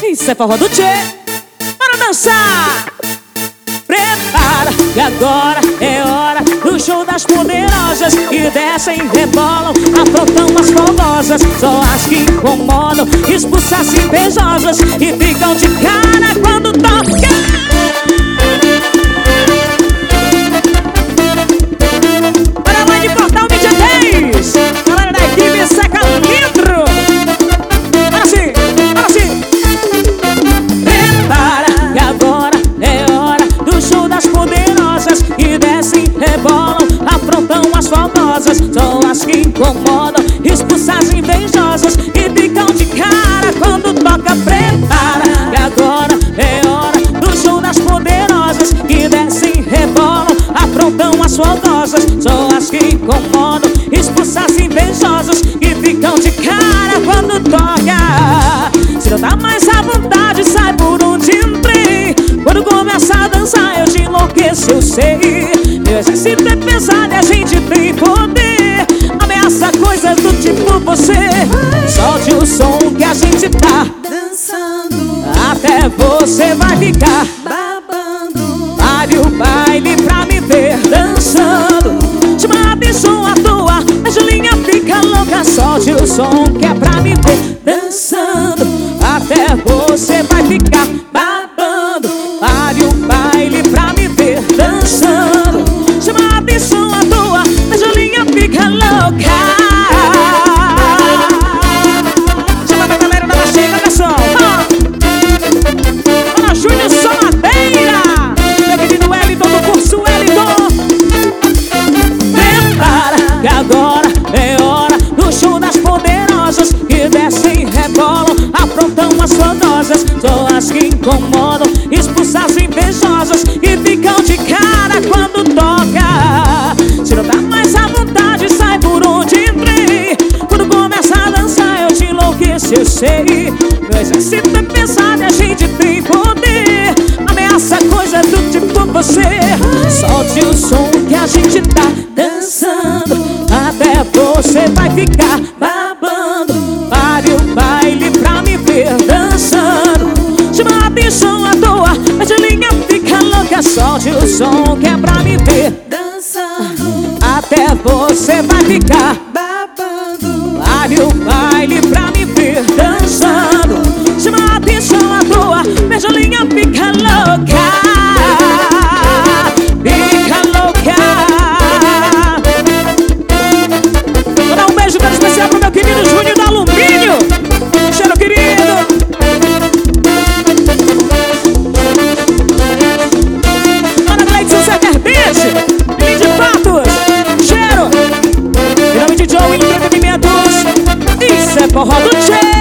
Isso é forró do Tchê. Bora dançar! Prepara, que agora é hora do show das poderosas que descem, rebolam, aprontam as fogosas. Só as que incomodam, expulsam as invejosas e ficam de cara quando toca. Para lá de Portal 23, galera da equipe Seca Litro. Agora sim, agora sim. Prepara, que agora é hora do show das poderosas que descem, rebolam, aprontam as fogosas. São as que incomodam, expulsam as invejosas e ficam de cara quando toca. Prepara, que agora é hora do show das poderosas que descem, rebolam, aprontam as fogosas. São as que incomodam, expulsam as invejosas e ficam de cara quando toca. Se não dá mais à vontade, sai por onde entrei. Quando começa a dançar eu te enlouqueço, eu sei. Meu exército é pesado e a gente tem poder. Ameaça coisas do tipo você. Solte o som que a gente tá dançando, até você vai ficar babando. Pare o baile pra me ver dançando. Chama a atenção à toa, a Julinha fica louca. Solte o som que é pra me ver dançando, até você vai ficar babando. Pare o baile pra me ver dançando. Chama a atenção à toa, a Julinha fica louca. Chama a galera da Baixeira da Som. Ana Júnior Somadeira, meu querido Wellington do curso Wellington. Prepara, que agora é hora do show das poderosas que descem, rebolam, aprontam as fogosas. São as que incomodam, expulsam as invejosas e ficam de cara quando toca. Se não dá mais à vontade, sai por onde entrei. Quando começa a dançar eu te enlouqueço, eu sei. Meu exército é pesado e a gente tem poder. Ameaça coisas do tipo você. Solte o som que a gente tá dançando, até você vai ficar babando. Pare o baile pra me ver dançando. Chama a atenção à toa, a Julinha fica louca. Solte o som que é pra me ver Dançando, até você vai ficar babando. Pare o baile pra me ver dançando. Chama a atenção à toa, a Julinha fica louca. Fica louca. Vou dar um beijo todo especial pro meu querido Júnior do Alumínio. Cheiro, querido. Ana Gleidson Serpente, Lili de Patos. Cheiro. Em nome de Joe Entretenimentos. Isso é forró do Tchê.